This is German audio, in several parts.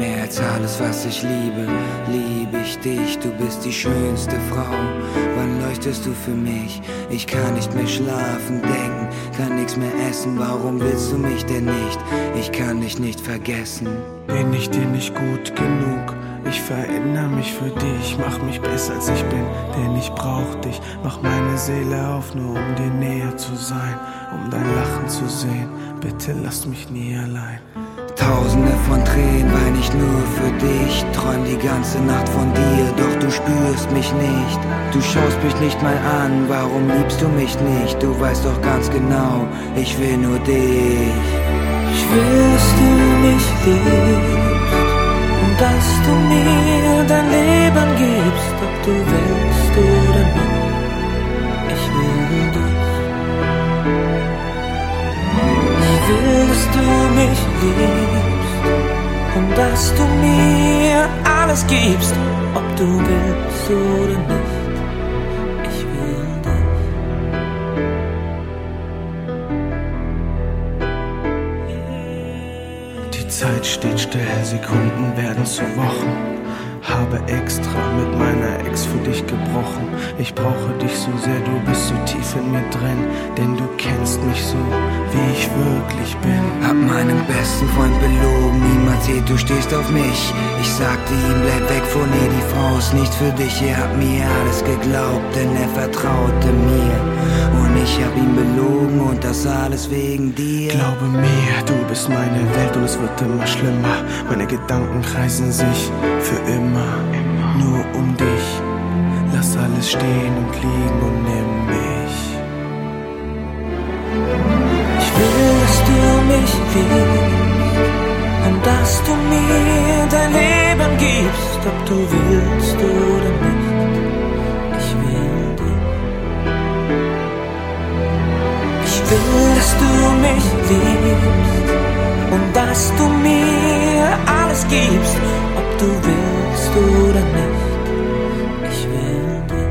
Mehr als alles, was ich liebe, liebe ich dich. Du bist die schönste Frau. Wann leuchtest du für mich? Ich kann nicht mehr schlafen, denken, kann nichts mehr essen. Warum willst du mich denn nicht? Ich kann dich nicht vergessen. Bin ich dir nicht gut genug? Ich verändere mich für dich, mach mich besser als ich bin, denn ich brauch dich. Mach meine Seele auf, nur um dir näher zu sein, um dein Lachen zu sehen. Bitte lass mich nie allein. Tausende von Tränen wein ich nur für dich. Träum die ganze Nacht von dir, doch du spürst mich nicht. Du schaust mich nicht mal an, warum liebst du mich nicht? Du weißt doch ganz genau, ich will nur dich. Ich will, dass du mich liebst und dass du mir dein Leben gibst, ob du willst oder nicht. Ich will dich. Ich will, dass du mich liebst und dass du mir alles gibst, ob du willst oder nicht. Ich will dich. Die Zeit steht still, Sekunden werden zu Wochen. Habe extra mit meiner Ex für dich gebrochen. Ich brauche dich so sehr, du bist so tief in mir drin, denn du kennst mich so, wie ich wirklich bin. Hab meinen besten Freund belogen, niemand sieht, du stehst auf mich. Ich sagte ihm, bleib weg von ihr, die Frau ist nicht für dich. Er hat mir alles geglaubt, denn er vertraute mir. Und ich hab ihn belogen und das alles wegen dir. Glaube mir, du bist meine Welt und es wird immer schlimmer. Meine Gedanken kreisen sich für immer nur um dich. Lass alles stehen und liegen und nimm mich. Ich will, dass du mich liebst und dass du mir dein Leben gibst, ob du willst oder nicht. Ich will dich. Ich will, dass du mich liebst und dass du mir alles gibst, ob du willst oder nicht. Ich will dich.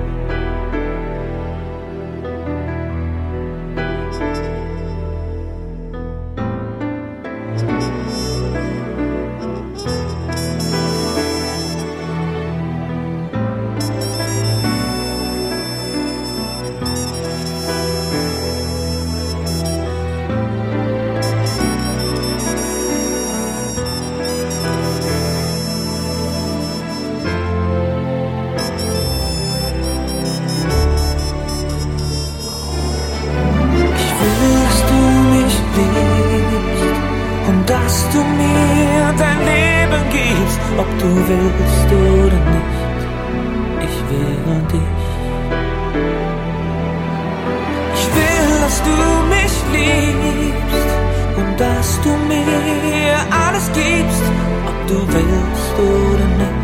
Und dass du mir dein Leben gibst, ob du willst oder nicht. Ich will dich. Ich will, dass du mich liebst und dass du mir alles gibst, ob du willst oder nicht.